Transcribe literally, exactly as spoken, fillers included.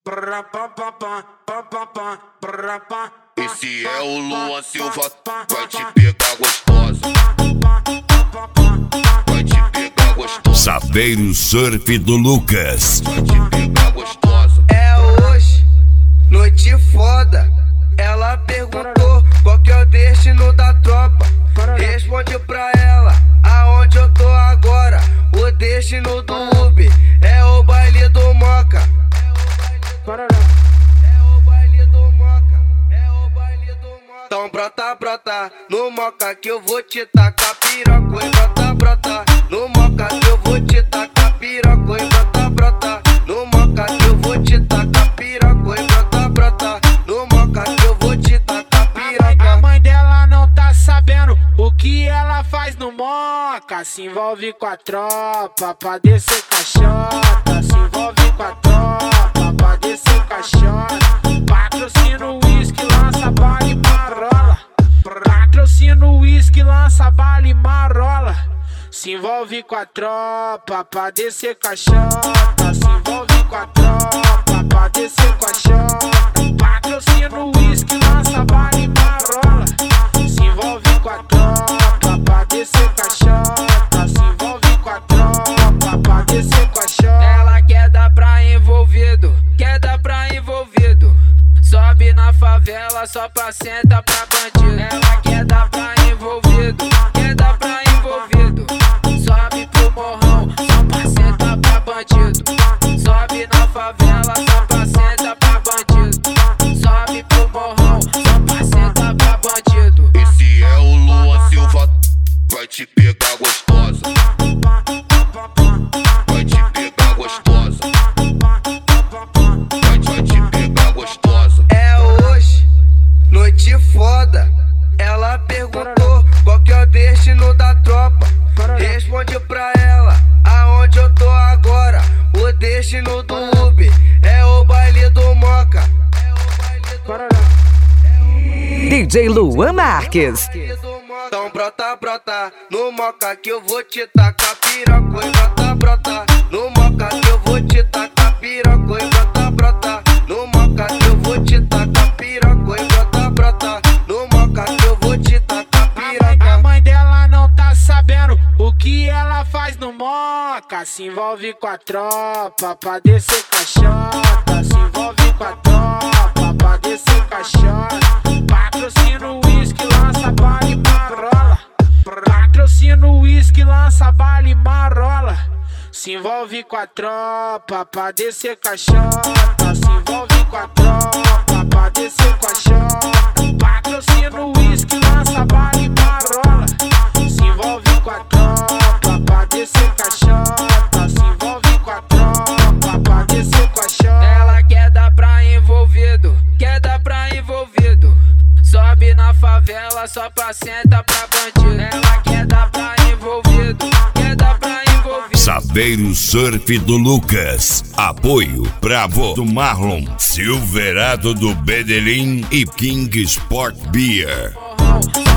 Esse é o Luan Silva, vai te pegar gostosa. Vai te pegar gostosa. Saveiro Surf do Lucas. Vai te pegar gostosa. É hoje, noite foda. Ela perguntou qual que é o destino da tropa. Responde pra ela aonde eu tô agora. O destino do Uber é o baile do Moca. É o baile do Moca. É o baile do Moca. Então brota, brota no Moca que eu vou te tacar piroca. E brota, brota no Moca que eu vou te tacar piroca. E brota, brota no Moca que eu vou te tacar piroca. E brota, brota no Moca que eu vou te tacar piroca. A mãe dela não tá sabendo o que ela faz no Moca. Se envolve com a tropa pra descer caixota. Se envolve com a tropa pra descer caixota. Patrocina uísque, lança bala e marola. Patrocina uísque, lança bala e marola. Se envolve com a tropa pra descer caixota. Se envolve com a tropa pra descer caixota. Patrocina uísque, lança bala e marola. Se envolve com a tropa pra descer caixota. Se envolve com a tropa pra descer caixota. Ela quer dar pra envolvido, quer dar pra envolvido. Sobe na favela só pra sentar pra bandido. Ela quer dar pra envolvido, quer dar pra envolvido. Sobe pro morrão só pra sentar pra bandido. Sobe na favela só pra sentar pra bandido. Sobe pro morrão só pra sentar pra bandido. Esse é o Luan Silva, vai te pegar gostosa. Vai te pegar gostosa. Vai, vai te pegar gostosa. É hoje, noite foda. Ela perguntou qual que é o destino da tropa. Responde pra ela aonde eu tô agora. O destino do Uber é o baile do Moca. D J Luan Marques. Então brota, brota no Moca que eu vou te tacar piroca. E brota, brota no Moca que eu vou te tacar piroca. E brota, brota no Moca que eu vou te tacar piroca. E brota, brota no Moca que eu vou te tacar piroca. A mãe dela não tá sabendo o que ela faz no Moca. Se envolve com a tropa pra descer caixota. Se envolve com a tropa pra descer caixota. Patrocina uísque, lança bala e marola. Patrocina uísque, lança bala e marola. Se envolve com a tropa pra descer caixota. Se envolve com a tropa pra descer caixota. Patrocina uísque, lança bala e marola. Se envolve com a tropa pra descer caixota. Se envolve com a tropa pra descer caixota. Ela quer dar pra envolvido, quer dar pra envolvido. Sobe na favela só pra sentar pra bandido. Ela quer dar pra envolvido, quer dar pra envolvido. Saveiro Surf do Lucas. Apoio Bravo do Marlon, Silverado do Bedelin e King Sport Beer. Morrão,